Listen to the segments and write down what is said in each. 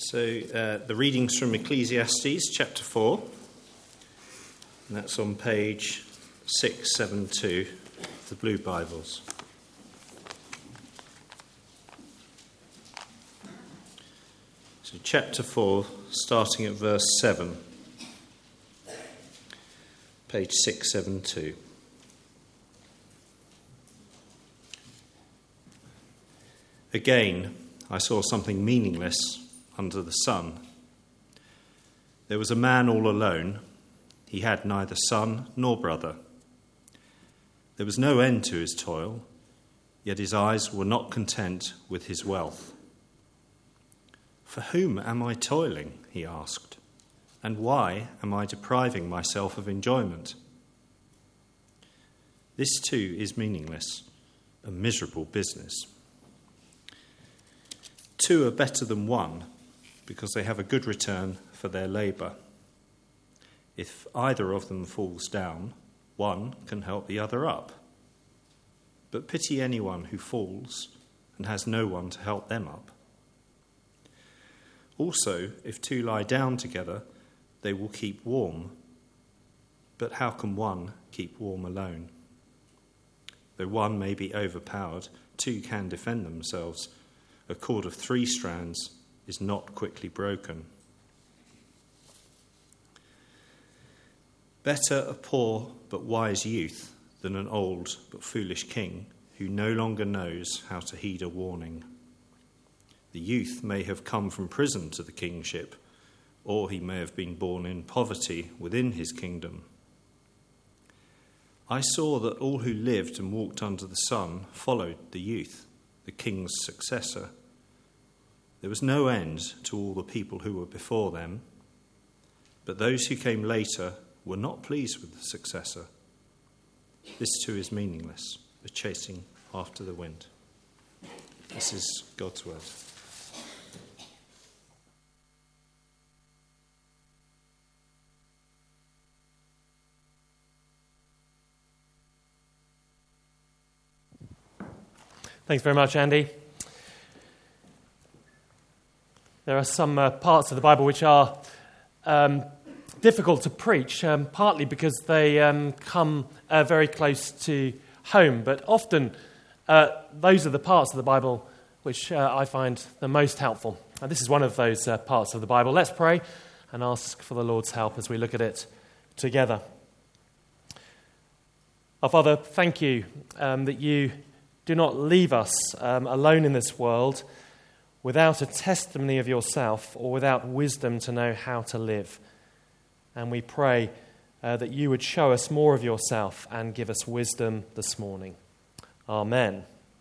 The reading's from Ecclesiastes chapter 4, and that's on page 672 of the Blue Bibles. So chapter 4, starting at verse 7, page 672. Again, I saw something meaningless under the sun. There was a man all alone. He had neither son nor brother. There was no end to his toil, yet his eyes were not content with his wealth. For whom am I toiling, he asked, and why am I depriving myself of enjoyment? This too is meaningless, a miserable business. Two are better than one, because they have a good return for their labour. If either of them falls down, one can help the other up. But pity anyone who falls and has no one to help them up. Also, if two lie down together, they will keep warm. But how can one keep warm alone? Though one may be overpowered, two can defend themselves. A cord of 3 strands is not quickly broken. Better a poor but wise youth than an old but foolish king who no longer knows how to heed a warning. The youth may have come from prison to the kingship, or he may have been born in poverty within his kingdom. I saw that all who lived and walked under the sun followed the youth, the king's successor. There was no end to all the people who were before them, but those who came later were not pleased with the successor. This too is meaningless, a chasing after the wind. This is God's word. Thanks very much, Andy. There are some parts of the Bible which are difficult to preach, partly because they come very close to home, but often those are the parts of the Bible which I find the most helpful. And this is one of those parts of the Bible. Let's pray and ask for the Lord's help as we look at it together. Our Father, thank you that you do not leave us alone in this world without a testimony of yourself or without wisdom to know how to live. And we pray that you would show us more of yourself and give us wisdom this morning. Amen.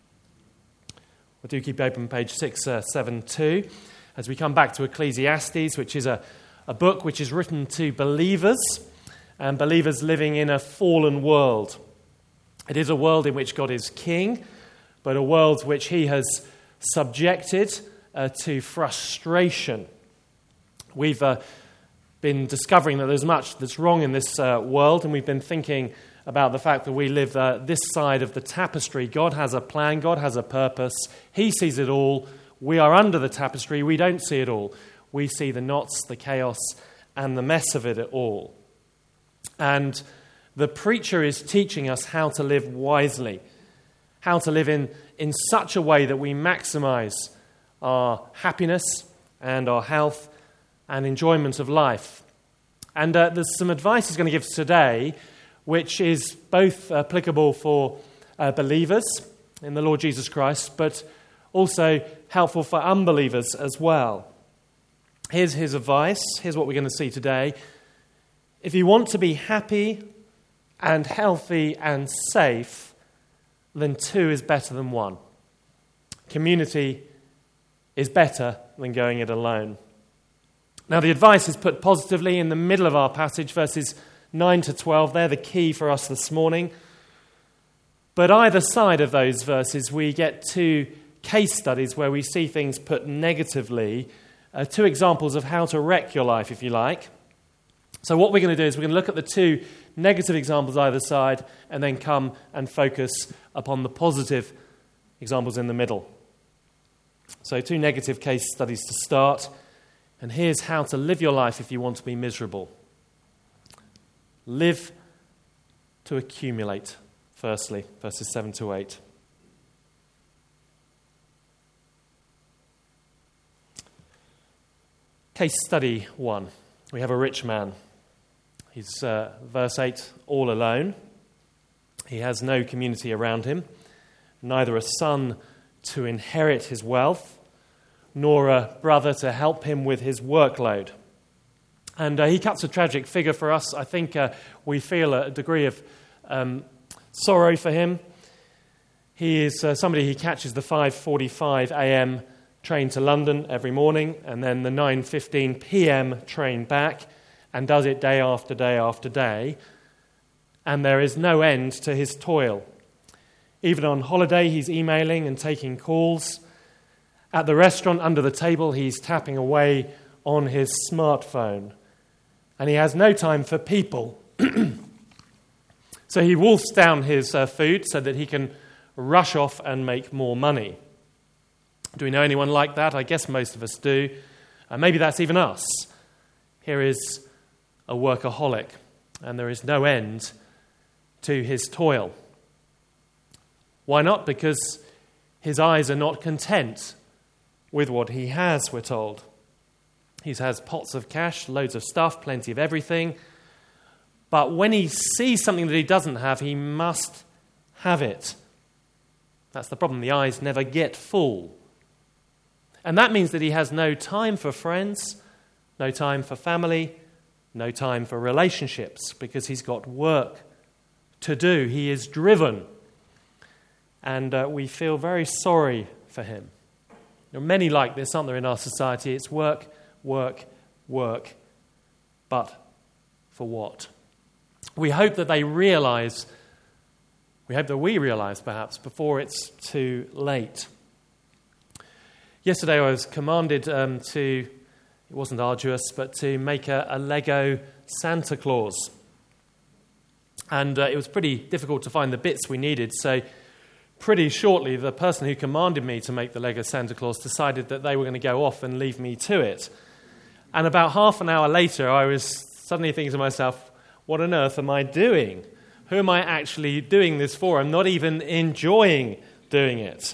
We do keep open page 672 as we come back to Ecclesiastes, which is a book which is written to believers and believers living in a fallen world. It is a world in which God is king, but a world which he has subjected to frustration. We've been discovering that there's much that's wrong in this world, and we've been thinking about the fact that we live this side of the tapestry. God has a plan, God has a purpose, he sees it all. We are under the tapestry, we don't see it all. We see the knots, the chaos, and the mess of it all. And the preacher is teaching us how to live wisely, how to live in such a way that we maximize our happiness and our health and enjoyment of life. And there's some advice he's going to give today, which is both applicable for believers in the Lord Jesus Christ, but also helpful for unbelievers as well. Here's his advice. Here's what we're going to see today. If you want to be happy and healthy and safe, then 2 is better than 1. Community is better than going it alone. Now, the advice is put positively in the middle of our passage, verses 9 to 12. They're the key for us this morning. But either side of those verses, we get 2 case studies where we see things put negatively, 2 examples of how to wreck your life, if you like. So what we're going to do is we're going to look at the 2 negative examples either side and then come and focus upon the positive examples in the middle. So 2 negative case studies to start. And here's how to live your life if you want to be miserable. Live to accumulate, firstly, verses 7 to 8. Case study 1. We have a rich man. He's, verse 8, all alone. He has no community around him, neither a son to inherit his wealth, nor a brother to help him with his workload. And he cuts a tragic figure for us. I think we feel a degree of sorrow for him. He is somebody who catches the 5:45 a.m. train to London every morning, and then the 9:15 p.m. train back, and does it day after day after day. And there is no end to his toil. Even on holiday, he's emailing and taking calls. At the restaurant under the table, he's tapping away on his smartphone. And he has no time for people. So he wolfs down his food so that he can rush off and make more money. Do we know anyone like that? I guess most of us do. Maybe that's even us. Here is a workaholic, and there is no end to his toil. Why not? Because his eyes are not content with what he has, we're told. He has pots of cash, loads of stuff, plenty of everything. But when he sees something that he doesn't have, he must have it. That's the problem. The eyes never get full. And that means that he has no time for friends, no time for family, no time for relationships, because he's got work to do. He is driven. And we feel very sorry for him. There are many like this, aren't there, in our society? It's work, work, work. But for what? We hope that they realize, we hope that we realize perhaps, before it's too late. Yesterday I was commanded to, it wasn't arduous, but to make a Lego Santa Claus. And it was pretty difficult to find the bits we needed, so pretty shortly the person who commanded me to make the Lego Santa Claus decided that they were going to go off and leave me to it. And about half an hour later I was suddenly thinking to myself, what on earth am I doing? Who am I actually doing this for? I'm not even enjoying doing it.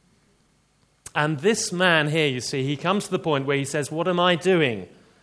And this man here, you see, he comes to the point where he says, what am I doing?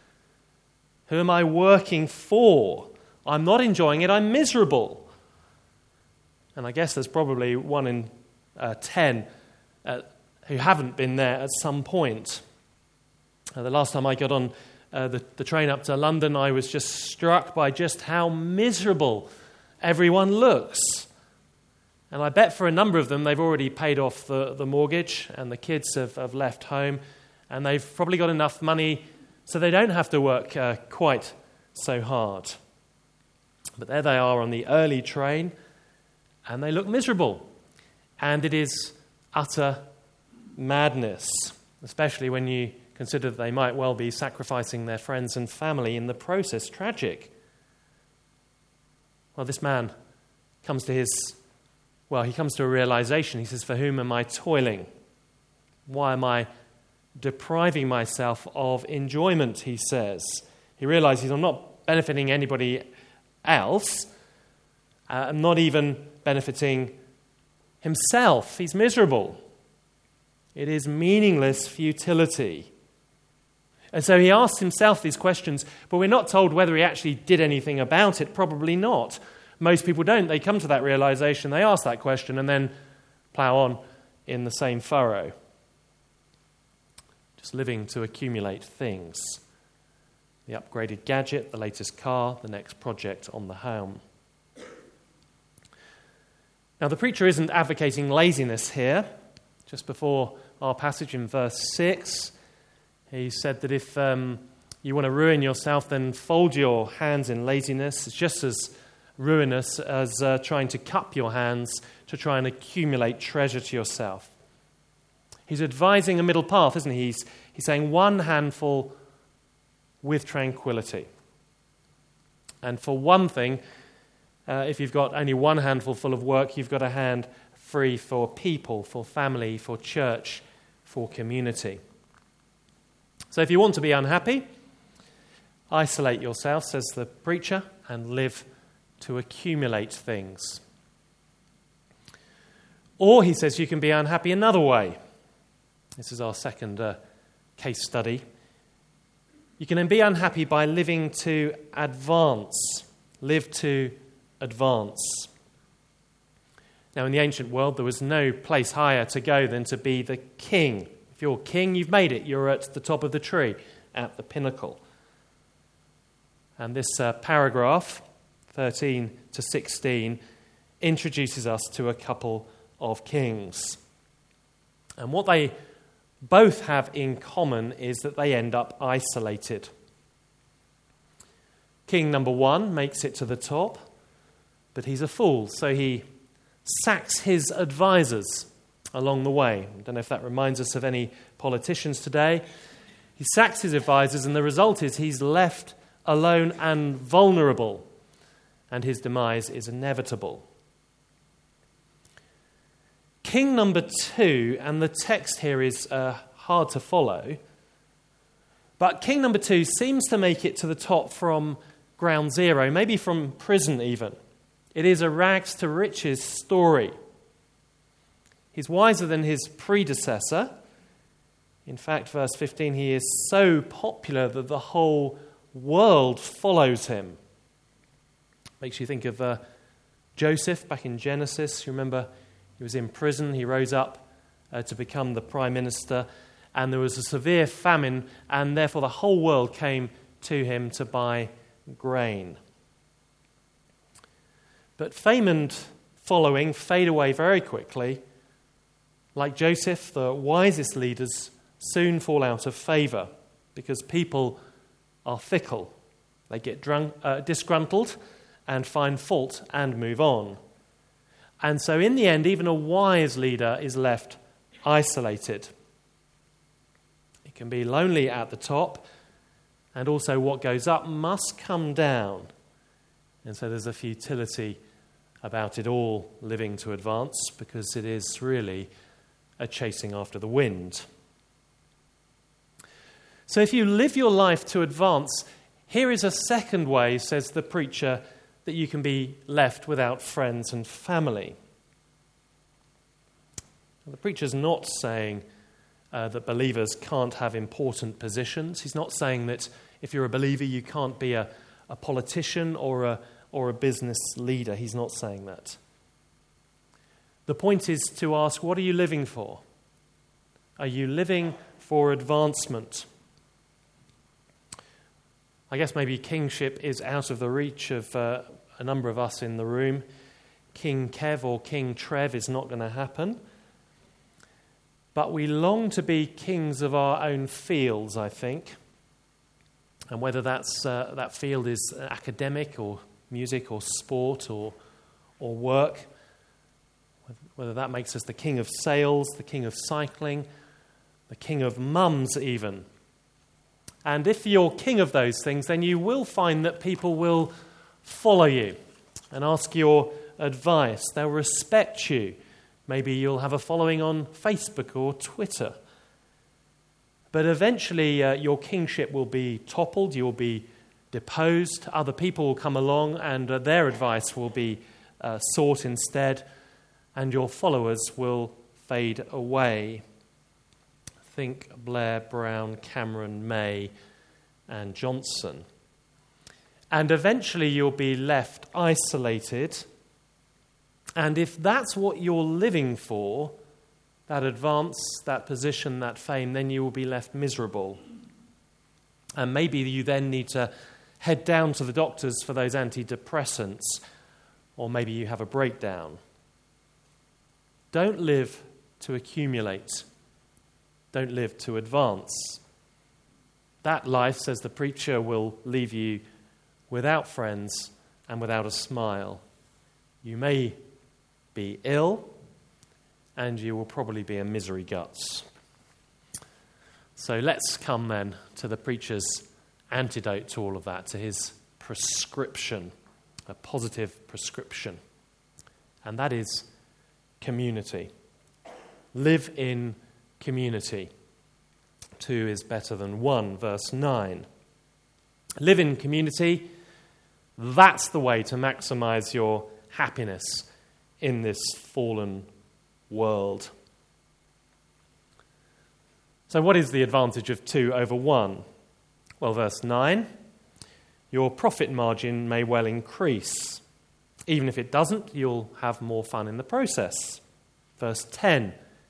Who am I working for? I'm not enjoying it, I'm miserable. And I guess there's probably 1 in 10 who haven't been there at some point. The last time I got on the train up to London, I was just struck by just how miserable everyone looks. And I bet for a number of them, they've already paid off the mortgage, and the kids have left home, and they've probably got enough money so they don't have to work quite so hard. But there they are on the early train, and they look miserable. And it is utter madness, especially when you consider that they might well be sacrificing their friends and family in the process. Tragic. Well, this man comes to a realization. He says, for whom am I toiling? Why am I depriving myself of enjoyment, he says. He realizes I'm not benefiting anybody else. I'm not even benefiting himself. He's miserable. It is meaningless futility. And so he asks himself these questions, but we're not told whether he actually did anything about it. Probably not. Most people don't. They come to that realization, they ask that question, and then plough on in the same furrow. Just living to accumulate things. The upgraded gadget, the latest car, the next project on the home. Now, the preacher isn't advocating laziness here. Just before our passage in verse 6, he said that if you want to ruin yourself, then fold your hands in laziness. It's just as ruinous as trying to cup your hands to try and accumulate treasure to yourself. He's advising a middle path, isn't he? He's saying one handful with tranquility. And for one thing, if you've got only one handful full of work, you've got a hand free for people, for family, for church, for community. So if you want to be unhappy, isolate yourself, says the preacher, and live to accumulate things. Or, he says, you can be unhappy another way. This is our second case study. You can then be unhappy by living to advance. Live to advance. Now, in the ancient world, there was no place higher to go than to be the king. If you're king, you've made it. You're at the top of the tree, at the pinnacle. And this paragraph, 13 to 16, introduces us to a couple of kings. And what they both have in common is that they end up isolated. King number one makes it to the top, but he's a fool, so he sacks his advisors along the way. I don't know if that reminds us of any politicians today. He sacks his advisors, and the result is he's left alone and vulnerable, and his demise is inevitable. King number two, and the text here is hard to follow, but king number two seems to make it to the top from ground zero, maybe from prison even. It is a rags to riches story. He's wiser than his predecessor. In fact, verse 15, he is so popular that the whole world follows him. Makes you think of Joseph back in Genesis. You remember he was in prison. He rose up to become the prime minister, and there was a severe famine, and therefore the whole world came to him to buy grain. But fame and following fade away very quickly. Like Joseph, the wisest leaders soon fall out of favour because people are fickle. They get disgruntled and find fault and move on. And so in the end, even a wise leader is left isolated. It can be lonely at the top, and also what goes up must come down. And so there's a futility about it all, living to advance, because it is really a chasing after the wind. So if you live your life to advance, here is a second way, says the preacher, that you can be left without friends and family. The preacher's not saying that believers can't have important positions. He's not saying that if you're a believer you can't be a politician or a business leader. He's not saying that. The point is to ask, what are you living for? Are you living for advancement? I guess maybe kingship is out of the reach of a number of us in the room. King Kev or King Trev is not going to happen. But we long to be kings of our own fields, I think. And whether that field is academic or music or sport or work, whether that makes us the king of sales, the king of cycling, the king of mums even. And if you're king of those things, then you will find that people will follow you and ask your advice. They'll respect you. Maybe you'll have a following on Facebook or Twitter. But eventually your kingship will be toppled, you'll be deposed, other people will come along and their advice will be sought instead, and your followers will fade away. Think Blair, Brown, Cameron, May, and Johnson. And eventually you'll be left isolated. And if that's what you're living for, that advance, that position, that fame, then you will be left miserable. And maybe you then need to head down to the doctors for those antidepressants, or maybe you have a breakdown. Don't live to accumulate. Don't live to advance. That life, says the preacher, will leave you without friends and without a smile. You may be ill, and you will probably be a misery guts. So let's come then to the preacher's antidote to all of that, to his prescription, a positive prescription. And that is community. Live in community. 2 is better than 1, verse 9. Live in community. That's the way to maximize your happiness in this fallen world. So what is the advantage of 2 over 1? Well, verse 9, your profit margin may well increase. Even if it doesn't, you'll have more fun in the process. Verse 10,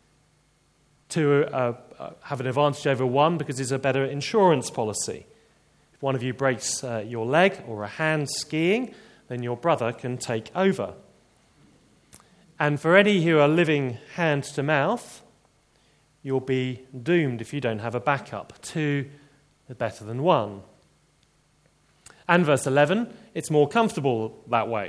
2 have an advantage over 1 because it's a better insurance policy. If one of you breaks your leg or a hand skiing, then your brother can take over. And for any who are living hand to mouth, you'll be doomed if you don't have a backup. 2 is better than 1. And verse 11, it's more comfortable that way.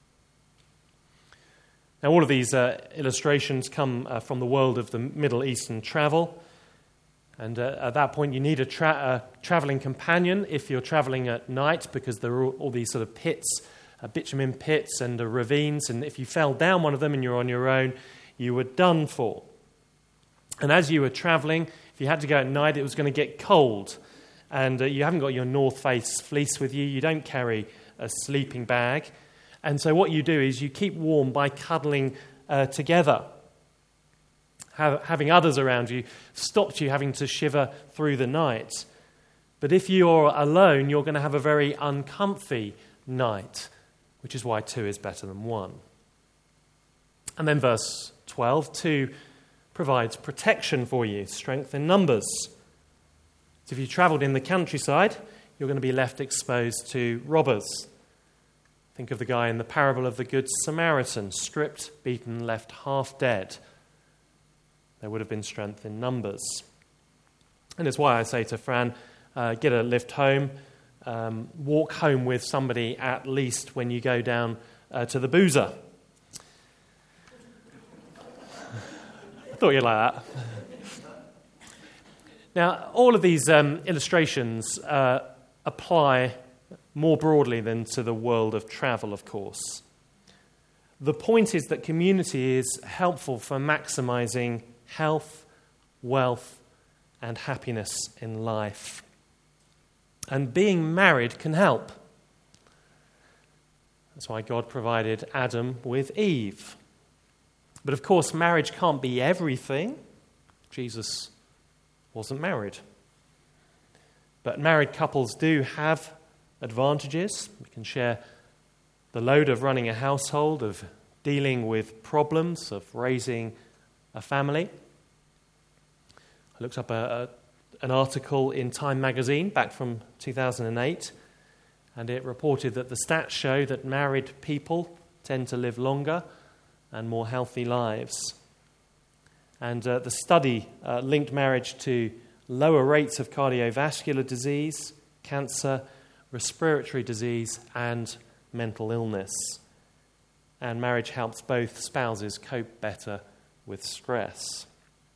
Now, all of these illustrations come from the world of the Middle Eastern travel. And at that point, you need a traveling companion if you're traveling at night, because there are all these sort of pits, bitumen pits and ravines. And if you fell down one of them and you're on your own, you were done for. And as you were traveling, if you had to go at night, it was going to get cold. And you haven't got your North Face fleece with you. You don't carry a sleeping bag. And so what you do is you keep warm by cuddling together. Having others around you stops you having to shiver through the night. But if you're alone, you're going to have a very uncomfy night, which is why 2 is better than 1. And then verse 12, 2 provides protection for you, strength in numbers. So if you travelled in the countryside, you're going to be left exposed to robbers. Think of the guy in the parable of the Good Samaritan, stripped, beaten, left half dead. There would have been strength in numbers. And it's why I say to Fran, get a lift home, walk home with somebody at least when you go down to the boozer. I thought you'd like that. Now, all of these illustrations apply more broadly than to the world of travel, of course. The point is that community is helpful for maximizing health, wealth, and happiness in life. And being married can help. That's why God provided Adam with Eve. But of course, marriage can't be everything. Jesus wasn't married. But married couples do have advantages. We can share the load of running a household, of dealing with problems, of raising a family. I looked up an article in Time magazine back from 2008, and it reported that the stats show that married people tend to live longer and more healthy lives. And the study linked marriage to lower rates of cardiovascular disease, cancer, respiratory disease, and mental illness. And marriage helps both spouses cope better with stress.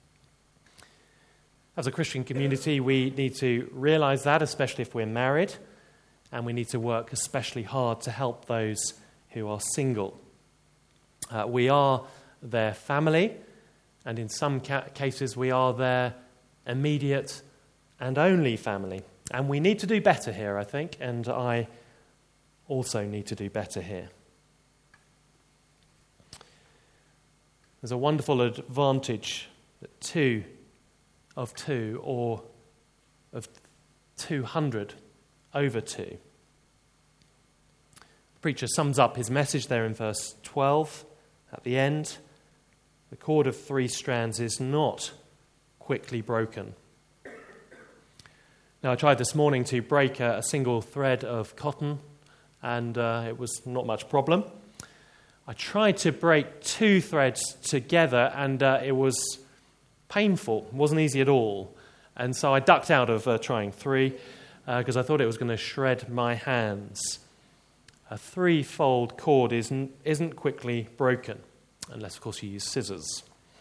As a Christian community, we need to realize that, especially if we're married, and we need to work especially hard to help those who are single. We are their family, and in some cases we are their immediate and only family. And we need to do better here, I think, and I also need to do better here. There's a wonderful advantage that 2 of 2 or of 200 over 2. The preacher sums up his message there in verse 12 at the end. The cord of 3 strands is not quickly broken. Now, I tried this morning to break a single thread of cotton, and it was not much problem. I tried to break 2 threads together, and it was painful. It wasn't easy at all. And so I ducked out of trying 3 because I thought it was going to shred my hands. A 3-fold cord isn't quickly broken, unless, of course, you use scissors.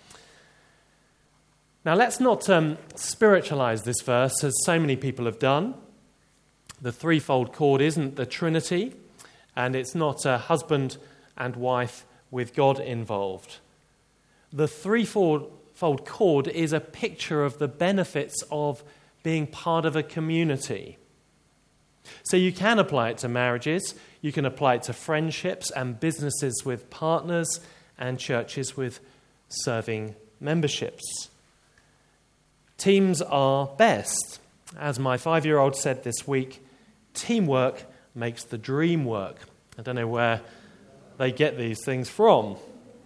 Now, let's not spiritualize this verse, as so many people have done. The 3-fold cord isn't the Trinity, and it's not a husband and wife with God involved. The 3-fold eightfold cord is a picture of the benefits of being part of a community. So you can apply it to marriages, you can apply it to friendships and businesses with partners and churches with serving memberships. Teams are best. As my 5-year-old said this week, teamwork makes the dream work. I don't know where they get these things from.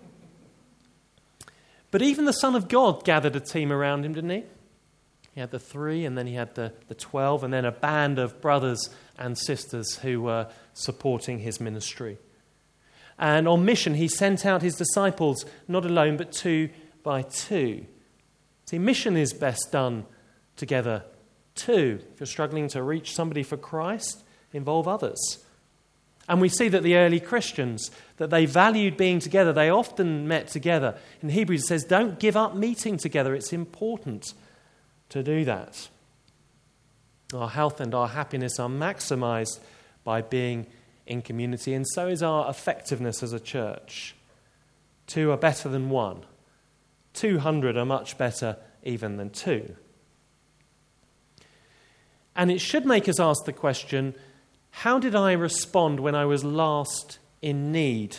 But even the Son of God gathered a team around him, didn't he? He had the 3, and then he had the 12, and then a band of brothers and sisters who were supporting his ministry. And on mission, he sent out his disciples, not alone, but 2 by 2. See, mission is best done together too. If you're struggling to reach somebody for Christ, involve others. And we see that the early Christians, that they valued being together. They often met together. In Hebrews it says, don't give up meeting together. It's important to do that. Our health and our happiness are maximized by being in community, and so is our effectiveness as a church. 2 are better than 1. 200 are much better even than 2. And it should make us ask the question, how did I respond when I was last in need?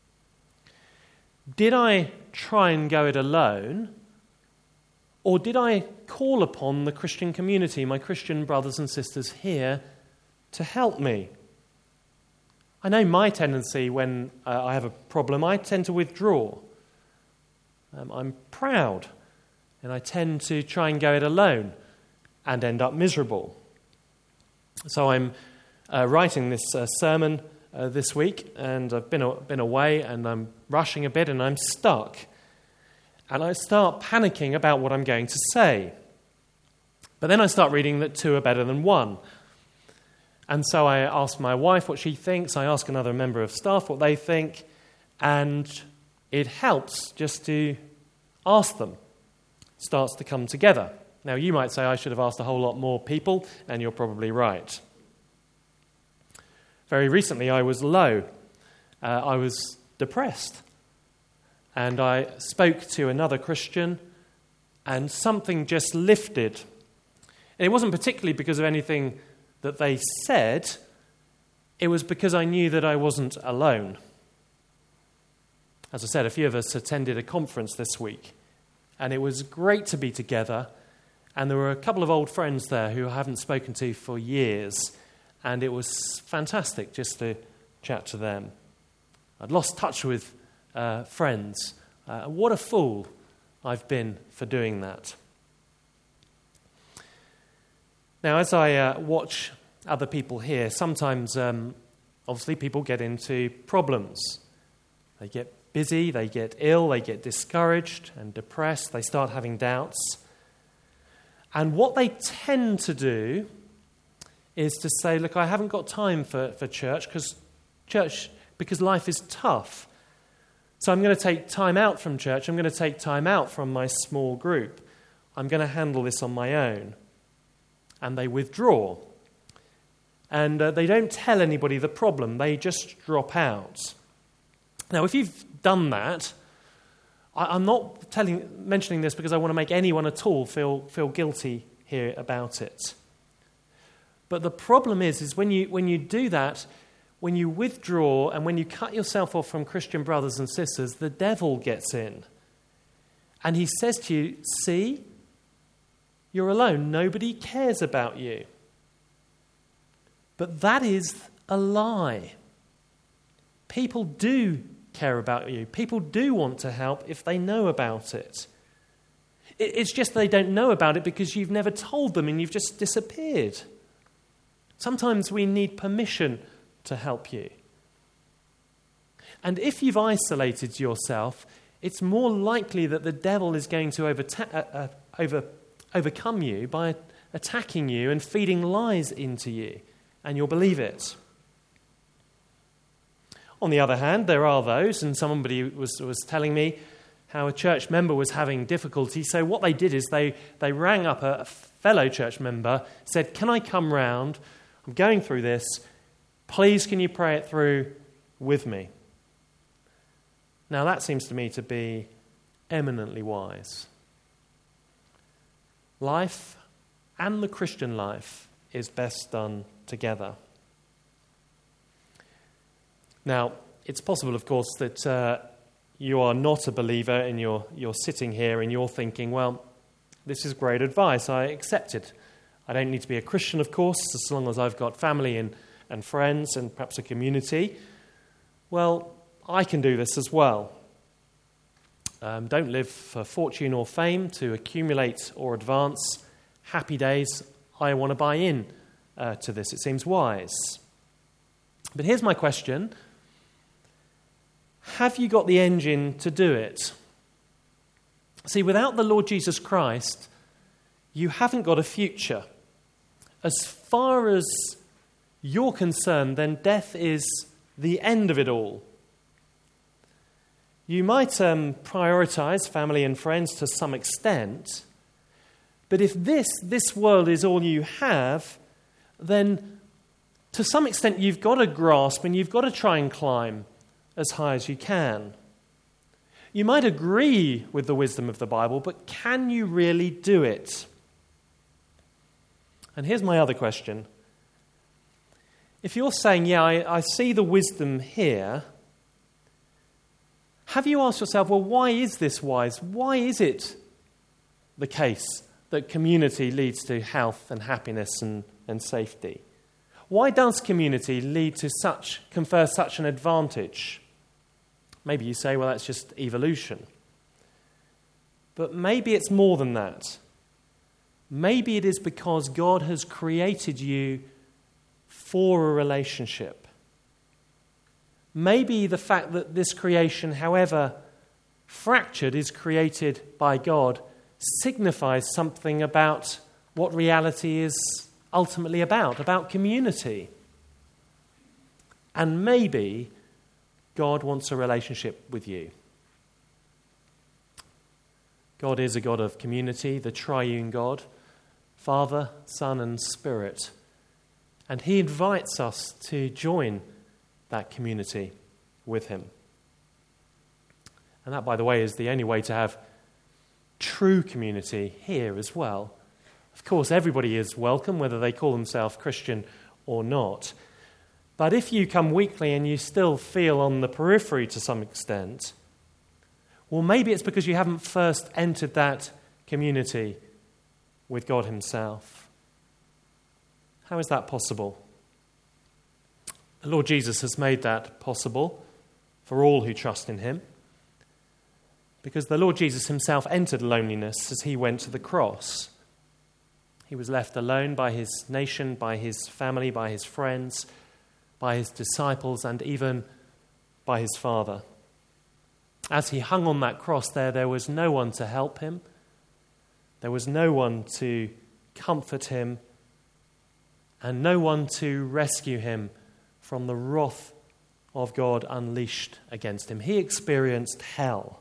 Did I try and go it alone? Or did I call upon the Christian community, my Christian brothers and sisters here, to help me? I know my tendency when I have a problem, I tend to withdraw. I'm proud, and I tend to try and go it alone and end up miserable. So I'm writing this sermon this week, and I've been away, and I'm rushing a bit, and I'm stuck. And I start panicking about what I'm going to say. But then I start reading that 2 are better than 1. And so I ask my wife what she thinks. I ask another member of staff what they think. And it helps just to ask them. It starts to come together. Now, you might say I should have asked a whole lot more people, and you're probably right. Very recently, I was low. I was depressed. And I spoke to another Christian, and something just lifted. And it wasn't particularly because of anything that they said. It was because I knew that I wasn't alone. As I said, a few of us attended a conference this week, and it was great to be together. And there were a couple of old friends there who I haven't spoken to for years, and it was fantastic just to chat to them. I'd lost touch with friends. What a fool I've been for doing that. Now, as I watch other people here, sometimes, obviously, people get into problems. They get busy, they get ill, they get discouraged and depressed, they start having doubts. And what they tend to do is to say, look, I haven't got time for church because life is tough. So I'm going to take time out from church. I'm going to take time out from my small group. I'm going to handle this on my own. And they withdraw. And they don't tell anybody the problem. They just drop out. Now, if you've done that, I'm not mentioning this because I want to make anyone at all feel guilty here about it. But the problem is when you do that, when you withdraw and when you cut yourself off from Christian brothers and sisters, the devil gets in. And he says to you, see, you're alone. Nobody cares about you. But that is a lie. People do care about you. People do want to help if they know about it. It's just they don't know about it because you've never told them and you've just disappeared. Sometimes we need permission to help you. And if you've isolated yourself, it's more likely that the devil is going to overcome you by attacking you and feeding lies into you, and you'll believe it. On the other hand, there are those, and somebody was telling me how a church member was having difficulty. So what they did is they rang up a fellow church member, said, can I come round? I'm going through this. Please, can you pray it through with me? Now, that seems to me to be eminently wise. life and the Christian life is best done together. Now, it's possible, of course, that you are not a believer and you're sitting here and you're thinking, well, this is great advice, I accept it. I don't need to be a Christian, of course, as long as I've got family and friends and perhaps a community. Well, I can do this as well. Don't live for fortune or fame to accumulate or advance. Happy days, I want to buy in to this. It seems wise. But here's my question. Have you got the engine to do it? See, without the Lord Jesus Christ, you haven't got a future. As far as you're concerned, then death is the end of it all. You might prioritize family and friends to some extent, but if this world is all you have, then to some extent you've got to grasp and you've got to try and climb as high as you can. You might agree with the wisdom of the Bible, but can you really do it? And here's my other question. If you're saying, yeah, I see the wisdom here, have you asked yourself, well, why is this wise? Why is it the case that community leads to health and happiness and safety? Why does community confer such an advantage? Maybe you say, well, that's just evolution. But maybe it's more than that. Maybe it is because God has created you for a relationship. Maybe the fact that this creation, however fractured, is created by God signifies something about what reality is ultimately about community. And maybe God wants a relationship with you. God is a God of community, the triune God, Father, Son, and Spirit. And he invites us to join that community with him. And that, by the way, is the only way to have true community here as well. Of course, everybody is welcome, whether they call themselves Christian or not. But if you come weekly and you still feel on the periphery to some extent, well, maybe it's because you haven't first entered that community with God himself. How is that possible? The Lord Jesus has made that possible for all who trust in him, because the Lord Jesus himself entered loneliness as he went to the cross. He was left alone by his nation, by his family, by his friends, by his disciples, and even by his Father. As he hung on that cross there was no one to help him. There was no one to comfort him, and no one to rescue him from the wrath of God unleashed against him. He experienced hell.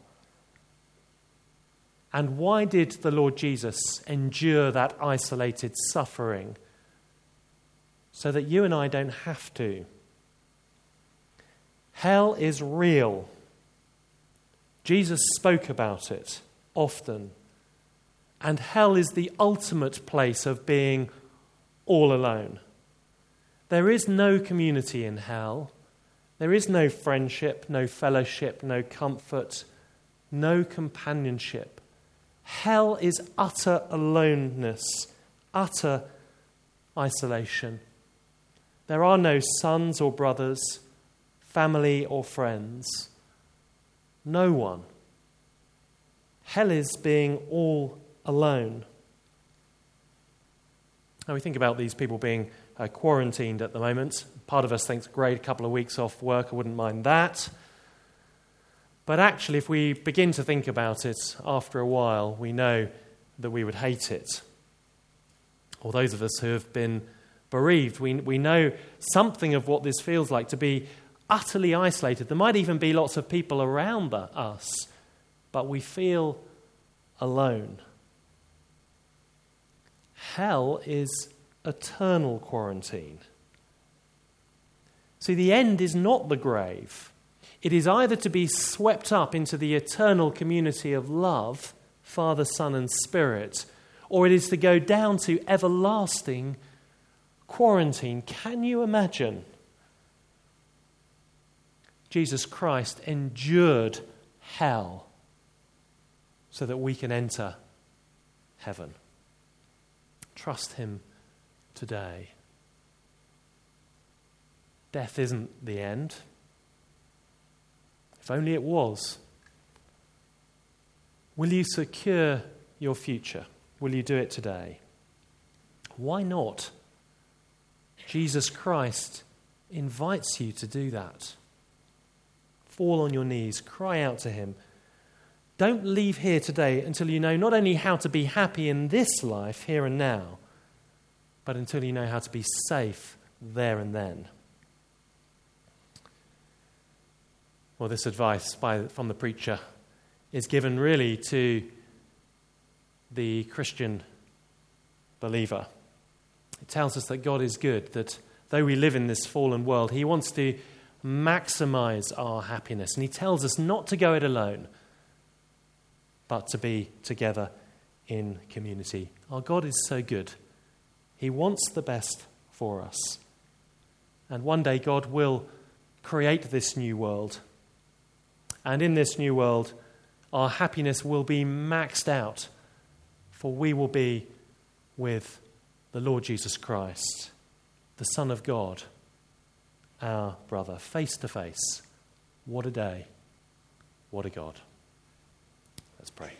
And why did the Lord Jesus endure that isolated suffering? So that you and I don't have to. Hell is real. Jesus spoke about it often. And hell is the ultimate place of being all alone. There is no community in hell. There is no friendship, no fellowship, no comfort, no companionship. Hell is utter aloneness, utter isolation. There are no sons or brothers, family or friends. No one. Hell is being all alone. Now we think about these people being quarantined at the moment. Part of us thinks, great, a couple of weeks off work, I wouldn't mind that. But actually, if we begin to think about it after a while, we know that we would hate it. Or those of us who have been bereaved, we know something of what this feels like, to be utterly isolated. There might even be lots of people around us, but we feel alone. Hell is eternal quarantine. See, the end is not the grave. It is either to be swept up into the eternal community of love, Father, Son, and Spirit, or it is to go down to everlasting quarantine. Can you imagine? Jesus Christ endured hell so that we can enter heaven. Trust him today. Death isn't the end. If only it was. Will you secure your future? Will you do it today? Why not? Jesus Christ invites you to do that. Fall on your knees, cry out to him. Don't leave here today until you know not only how to be happy in this life, here and now, but until you know how to be safe there and then. Well, this advice from the preacher is given really to the Christian believer. It tells us that God is good, that though we live in this fallen world, he wants to maximize our happiness. And he tells us not to go it alone, but to be together in community. Our God is so good. He wants the best for us. And one day God will create this new world. And in this new world, our happiness will be maxed out, for we will be with the Lord Jesus Christ, the Son of God, our brother, face to face. What a day. What a God. Let's pray.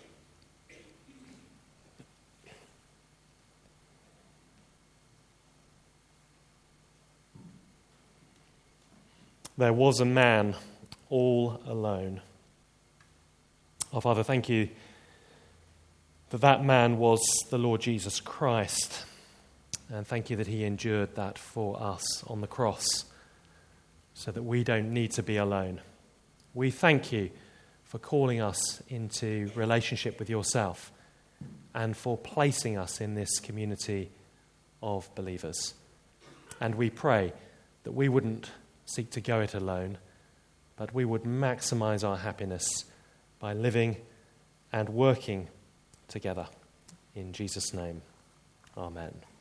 There was a man all alone. Our Father, thank you that man was the Lord Jesus Christ. And thank you that he endured that for us on the cross so that we don't need to be alone. We thank you for calling us into relationship with yourself and for placing us in this community of believers. And we pray that we wouldn't seek to go it alone, but we would maximize our happiness by living and working together. In Jesus' name, amen.